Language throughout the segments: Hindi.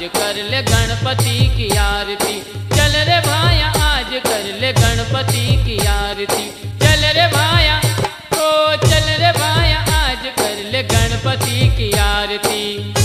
आज कर ले गणपति की आरती। चल रे भाया आज कर ले गणपति की आरती। चल रे भाया ओ चल रे भाया आज कर ले गणपति की आरती।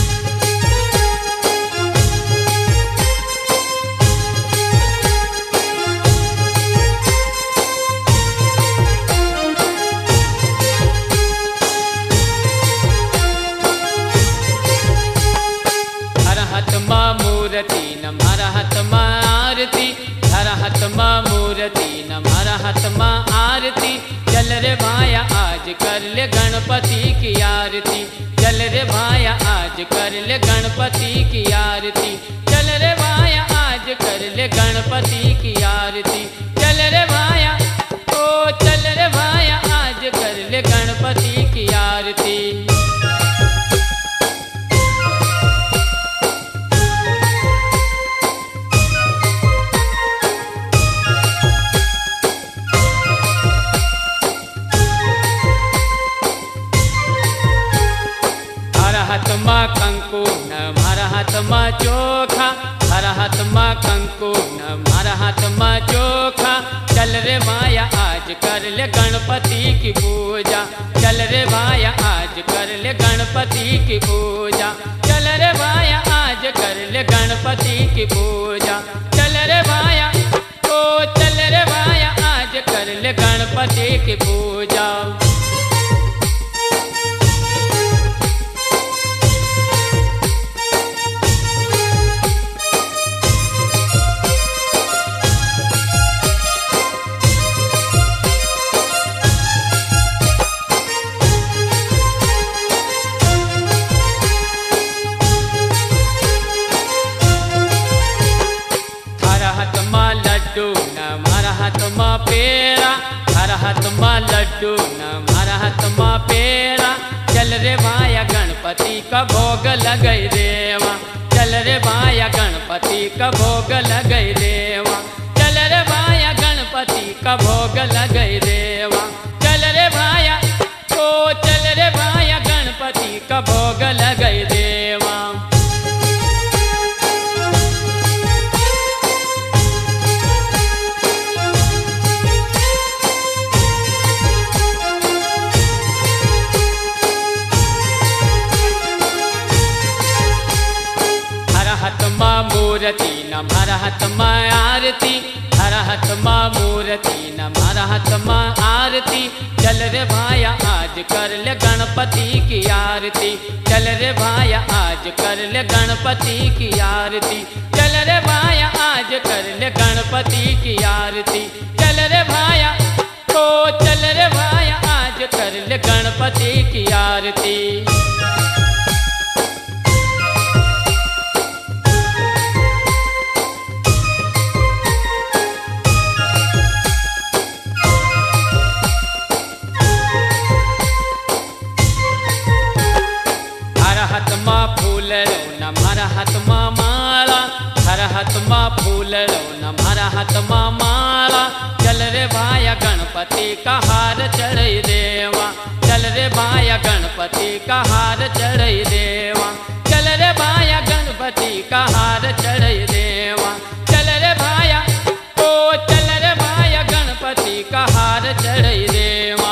मूर्ति नमः हाथमा आरती, हर हाथमा मूर्ति नमः हाथमा आरती। चल रे भाया आज कर ले गणपति की आरती। चल रे भाया आज कर ले गणपति की आरती। चल रे भाया आज कर ले गणपति की आरती। चल रे भाया ओ चल रे भाया आज कर ले गणपति की आरती। हाथमा कंकु न मारा हाथमा चोखा, हर हाथमा कंकु न मारा हाथमा चोखा। चल रे भाया आज कर ले गणपति की पूजा। चल रे भाया आज कर ले गणपति की पूजा। चल रे भाया आज कर ले गणपति की पूजा। चल रे भाया ओ चल रे भाया आज कर ले गणपति की पूजा। हमारा हाथमा पेड़ा, हर हाथमा लड्डू न हमारा हाथमा पेड़ा। चल रे भाया गणपति का भोग लगई देवा। चल रे भाया गणपति का भोग लगई देवा। चल रे भाया गणपति का भोग लगई देवा। चल रे भाया ओ चल रे भाया गणपति का भोग लगई देवा। हाथमा मूर्ति नमः हाथमा आरती, हर हाथमा मूर्ति नमः हाथमा आरती। चल रे भाया आज कर ले गणपति की आरती। चल रे भाया आज कर ले गणपति की आरती। चल रे भाया आज कर ले गणपति की आरती। चल रे भाया ओ चल रे भाया आज कर ले गणपति की आरती। हाथमा फूल लो हमारा हाथमा माला, हर हाथमा फूल लो हमारा हाथमा माला। चल रे भाया गणपति का हार चढ़ई देवा। चल रे भाया गणपति का हार चढ़ई देवा। चल रे भाया गणपति का हार चढ़ई देवा। चल रे भाया ओ चल रे भाया गणपति का हार चढ़ई देवा।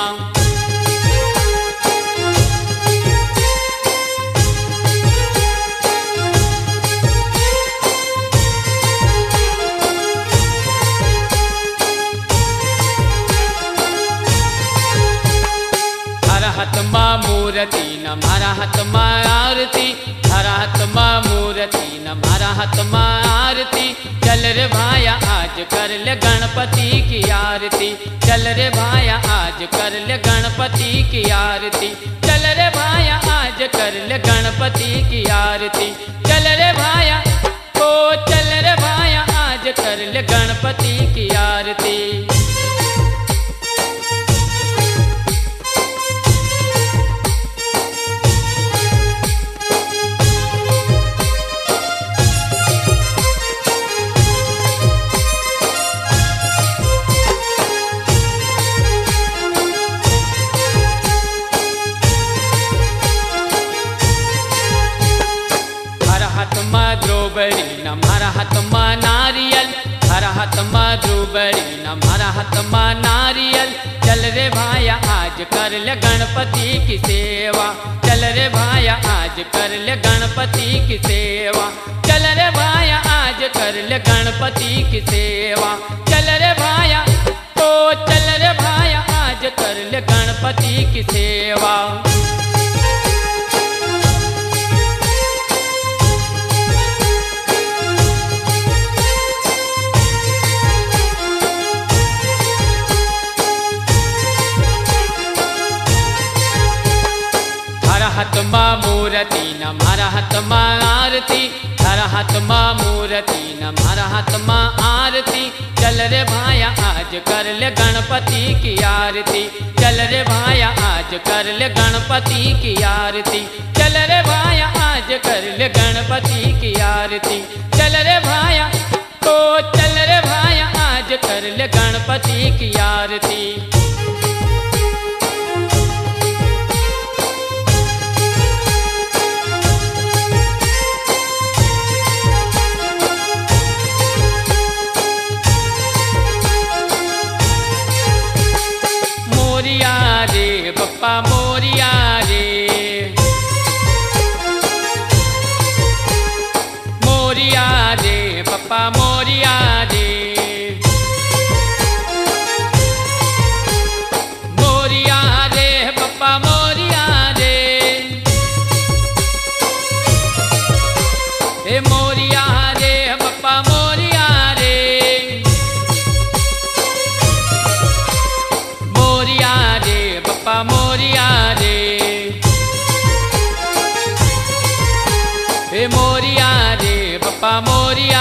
हाथमा मूर्ति नमः हाथमा आरती, हर हाथमा मूर्ति नमः हाथमा आरती। चल रे भाया आज कर ले गणपति की आरती। चल रे भाया आज कर ले गणपति की आरती। चल रे भाया आज कर ले गणपति की आरती। चल रे भाया ओ चल रे भाया आज कर ले गणपति की आरती। हाथ माँ नारियल। चल रे भाया आज कर ले गणपति की सेवा। चल रे भाया आज कर ले गणपति की सेवा। चल रे भाया आज कर ले गणपति की सेवा। चल रे भाया तो चल रे भाया आज कर ले गणपति की सेवा। हाथ माँ मूर्ति नमहर हाथ माँ आरती। हर हाथ माँ मूर्ति नमहर हाथ माँ आरती। चल रे भाया आज कर ले गणपति की आरती। चल रे भाया आज कर ले गणपति की आरती। चल रे भाया आज कर ले गणपति की आरती। चल रे भाया तो चल रे भाया आज कर ले गणपति की आरती। मोरिया रे बप्पा मोरिया रे। मोरिया रे बप्पा मोरिया रे। मोरिया रे बप्पा मोरिया रे। हे मोरिया रे बप्पा मोरिया रे। मोरिया रे बप्पा मोरिया रे। हे मोरिया रे बप्पा मोरिया